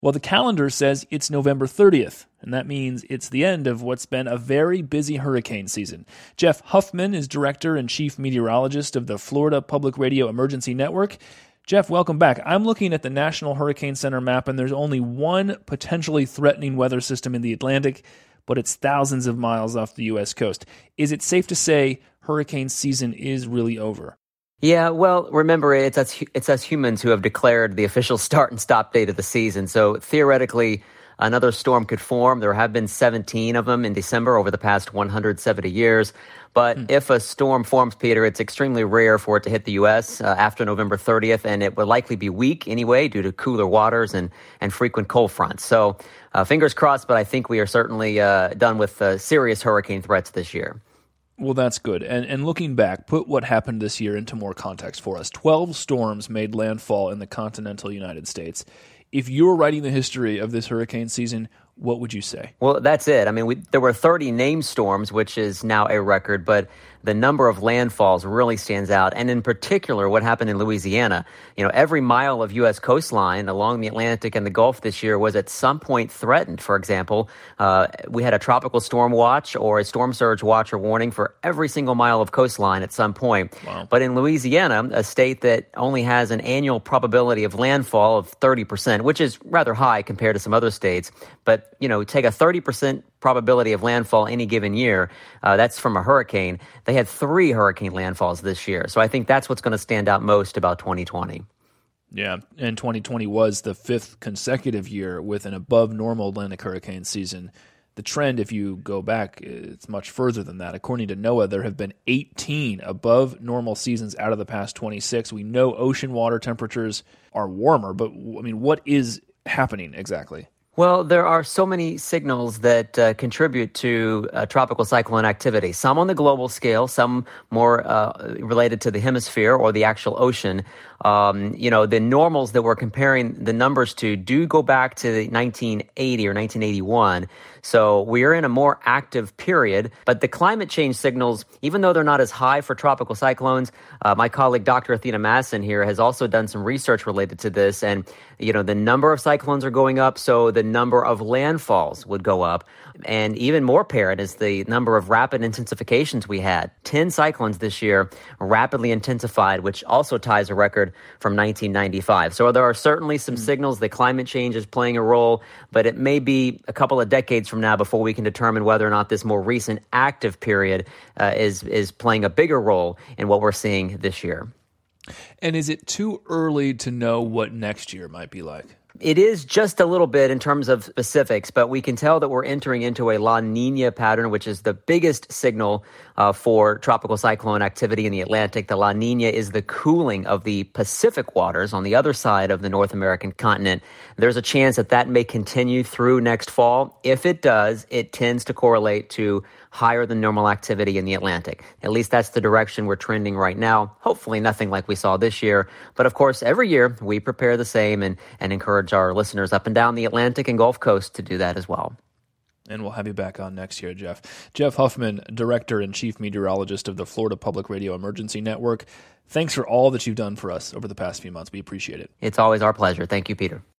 Well, the calendar says it's November 30th, and that means it's the end of what's been a very busy hurricane season. Jeff Huffman is director and chief meteorologist of the Florida Public Radio Emergency Network. Jeff, welcome back. I'm looking at the National Hurricane Center map, and there's only one potentially threatening weather system in the Atlantic, but it's thousands of miles off the U.S. coast. Is it safe to say hurricane season is really over? Yeah, well, remember, it's us humans who have declared the official start and stop date of the season. So theoretically, another storm could form. There have been 17 of them in December over the past 170 years. But if a storm forms, Peter, it's extremely rare for it to hit the U.S. After November 30th, and it would likely be weak anyway due to cooler waters and frequent cold fronts. So fingers crossed, but I think we are certainly done with serious hurricane threats this year. Well, that's good. And looking back, put what happened this year into more context for us. 12 storms made landfall in the continental United States. If you were writing the history of this hurricane season, what would you say? Well, that's it. I mean, there were 30 named storms, which is now a record, but the number of landfalls really stands out. And in particular, what happened in Louisiana. You know, every mile of U.S. coastline along the Atlantic and the Gulf this year was at some point threatened. For example, we had a tropical storm watch or a storm surge watch or warning for every single mile of coastline at some point. Wow. But in Louisiana, a state that only has an annual probability of landfall of 30%, which is rather high compared to some other states, but, you know, take a 30% probability of landfall any given year, that's from a hurricane. They had 3 hurricane landfalls this year. So I think that's what's going to stand out most about 2020. Yeah, and 2020 was the 5th consecutive year with an above normal Atlantic hurricane season. The trend, if you go back, it's much further than that. According to NOAA, there have been 18 above normal seasons out of the past 26. We know ocean water temperatures are warmer, but I mean, what is happening exactly? Well, there are so many signals that contribute to tropical cyclone activity, some on the global scale, some more related to the hemisphere or the actual ocean. The normals that we're comparing the numbers to do go back to the 1980 or 1981. So we're in a more active period, but the climate change signals, even though they're not as high for tropical cyclones, my colleague Dr. Athena Masson here has also done some research related to this. And, you know, the number of cyclones are going up, so the number of landfalls would go up. And even more apparent is the number of rapid intensifications we had. 10 cyclones this year rapidly intensified, which also ties a record from 1995. So there are certainly some signals that climate change is playing a role, but it may be a couple of decades from now before we can determine whether or not this more recent active period is playing a bigger role in what we're seeing this year. And is it too early to know what next year might be like? It is just a little bit in terms of specifics, but we can tell that we're entering into a La Nina pattern, which is the biggest signal for tropical cyclone activity in the Atlantic. The La Nina is the cooling of the Pacific waters on the other side of the North American continent. There's a chance that that may continue through next fall. If it does, it tends to correlate to higher than normal activity in the Atlantic. At least that's the direction we're trending right now. Hopefully nothing like we saw this year. But of course, every year we prepare the same and encourage our listeners up and down the Atlantic and Gulf Coast to do that as well. And we'll have you back on next year, Jeff. Jeff Huffman, Director and Chief Meteorologist of the Florida Public Radio Emergency Network. Thanks for all that you've done for us over the past few months. We appreciate it. It's always our pleasure. Thank you, Peter.